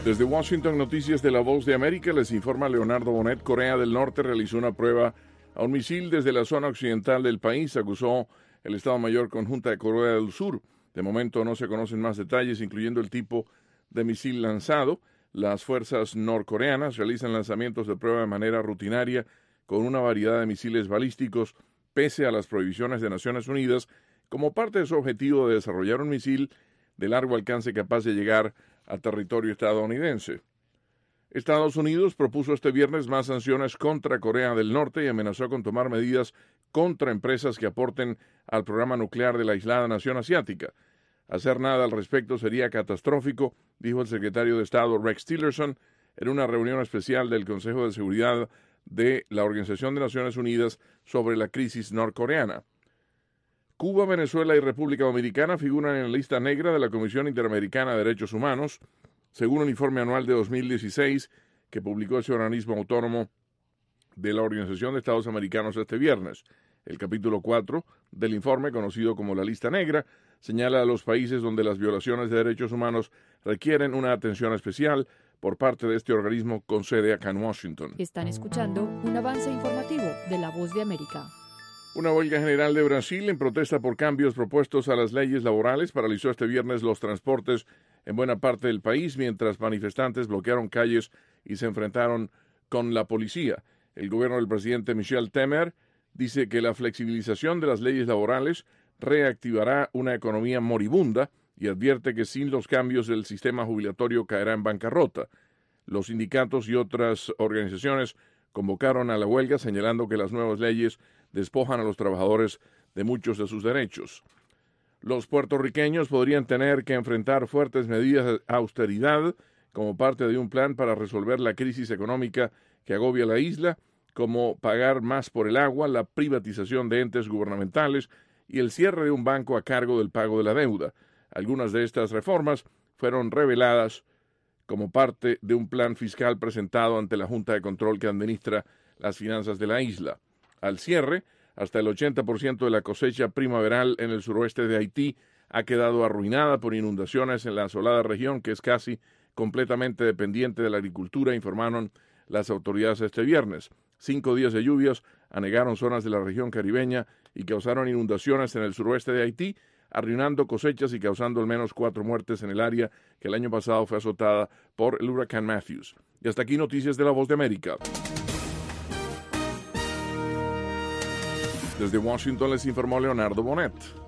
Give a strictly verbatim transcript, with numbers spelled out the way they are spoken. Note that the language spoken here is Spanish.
Desde Washington, Noticias de La Voz de América, les informa Leonardo Bonet. Corea del Norte realizó una prueba a un misil desde la zona occidental del país, acusó el Estado Mayor Conjunta de Corea del Sur. De momento no se conocen más detalles, incluyendo el tipo de misil lanzado. Las fuerzas norcoreanas realizan lanzamientos de prueba de manera rutinaria con una variedad de misiles balísticos, pese a las prohibiciones de Naciones Unidas, como parte de su objetivo de desarrollar un misil de largo alcance capaz de llegar a territorio estadounidense. Estados Unidos propuso este viernes más sanciones contra Corea del Norte y amenazó con tomar medidas contra empresas que aporten al programa nuclear de la aislada nación asiática. Hacer nada al respecto sería catastrófico, dijo el secretario de Estado Rex Tillerson en una reunión especial del Consejo de Seguridad de la Organización de Naciones Unidas sobre la crisis norcoreana. Cuba, Venezuela y República Dominicana figuran en la lista negra de la Comisión Interamericana de Derechos Humanos, según un informe anual de dos mil dieciséis que publicó ese organismo autónomo de la Organización de Estados Americanos este viernes. El capítulo cuatro del informe, conocido como la lista negra, señala a los países donde las violaciones de derechos humanos requieren una atención especial por parte de este organismo con sede acá en Washington. Están escuchando un avance informativo de La Voz de América. Una huelga general de Brasil en protesta por cambios propuestos a las leyes laborales paralizó este viernes los transportes en buena parte del país, mientras manifestantes bloquearon calles y se enfrentaron con la policía. El gobierno del presidente Michel Temer dice que la flexibilización de las leyes laborales reactivará una economía moribunda y advierte que sin los cambios el sistema jubilatorio caerá en bancarrota. Los sindicatos y otras organizaciones convocaron a la huelga señalando que las nuevas leyes despojan a los trabajadores de muchos de sus derechos. Los puertorriqueños podrían tener que enfrentar fuertes medidas de austeridad como parte de un plan para resolver la crisis económica que agobia la isla, como pagar más por el agua, la privatización de entes gubernamentales y el cierre de un banco a cargo del pago de la deuda. Algunas de estas reformas fueron reveladas como parte de un plan fiscal presentado ante la Junta de Control que administra las finanzas de la isla. Al cierre, hasta el ochenta por ciento de la cosecha primaveral en el suroeste de Haití ha quedado arruinada por inundaciones en la asolada región, que es casi completamente dependiente de la agricultura, informaron las autoridades este viernes. Cinco días de lluvias anegaron zonas de la región caribeña y causaron inundaciones en el suroeste de Haití, arruinando cosechas y causando al menos cuatro muertes en el área que el año pasado fue azotada por el huracán Matthews. Y hasta aquí Noticias de La Voz de América. Desde Washington les informó Leonardo Bonet.